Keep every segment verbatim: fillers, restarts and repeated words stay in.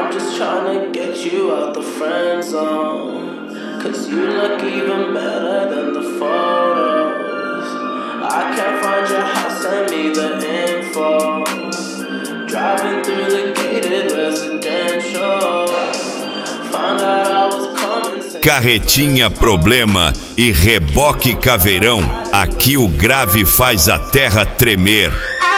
I'm just trying to get you out the friend zone, cause you look even better than the photos. I can't find your house, send me the info. Driving through the gated residential, found out I was coming. Carretinha Problema e Reboque Caveirão. Aqui o grave faz a terra tremer.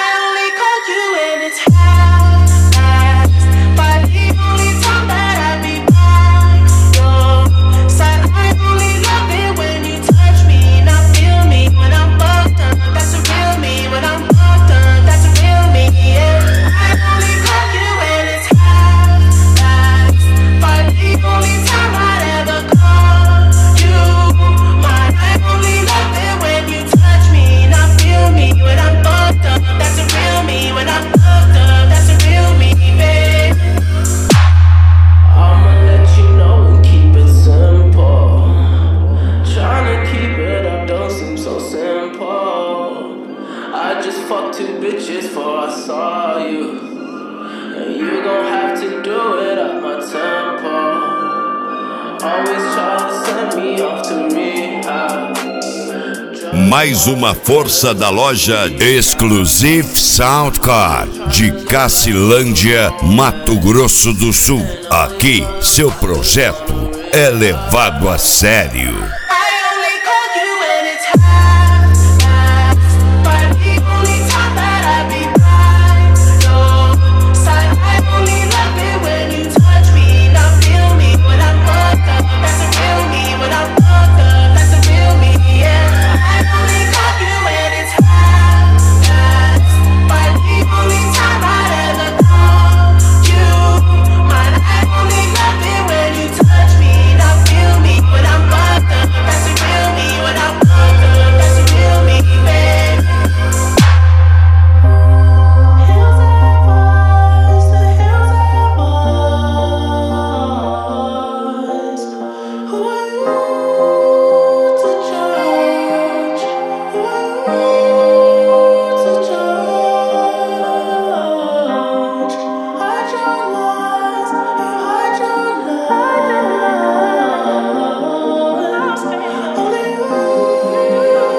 I just fucked two bitches before I saw you, and you gon' have to do it at my tempo. Always try to send me off to rehab. Mais uma força da loja Exclusive Soundcard de Cacilândia, Mato Grosso do Sul. Aqui, seu projeto é levado a sério.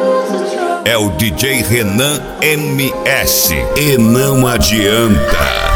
É o D J Renan M S e não adianta.